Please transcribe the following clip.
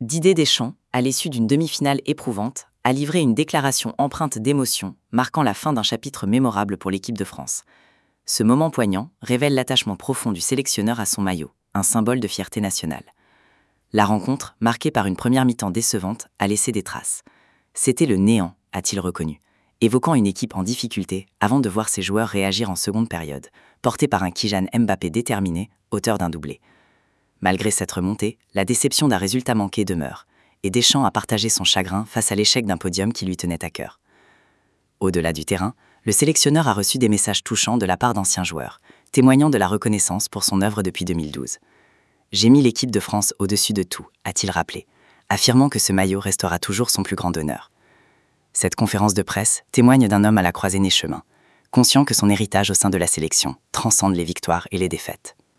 Didier Deschamps, à l'issue d'une demi-finale éprouvante, a livré une déclaration empreinte d'émotion, marquant la fin d'un chapitre mémorable pour l'équipe de France. Ce moment poignant révèle l'attachement profond du sélectionneur à son maillot, un symbole de fierté nationale. La rencontre, marquée par une première mi-temps décevante, a laissé des traces. C'était le néant, a-t-il reconnu, évoquant une équipe en difficulté avant de voir ses joueurs réagir en seconde période, portés par un Kylian Mbappé déterminé, auteur d'un doublé. Malgré cette remontée, la déception d'un résultat manqué demeure, et Deschamps a partagé son chagrin face à l'échec d'un podium qui lui tenait à cœur. Au-delà du terrain, le sélectionneur a reçu des messages touchants de la part d'anciens joueurs, témoignant de la reconnaissance pour son œuvre depuis 2012. « J'ai mis l'équipe de France au-dessus de tout », a-t-il rappelé, affirmant que ce maillot restera toujours son plus grand honneur. Cette conférence de presse témoigne d'un homme à la croisée des chemins, conscient que son héritage au sein de la sélection transcende les victoires et les défaites.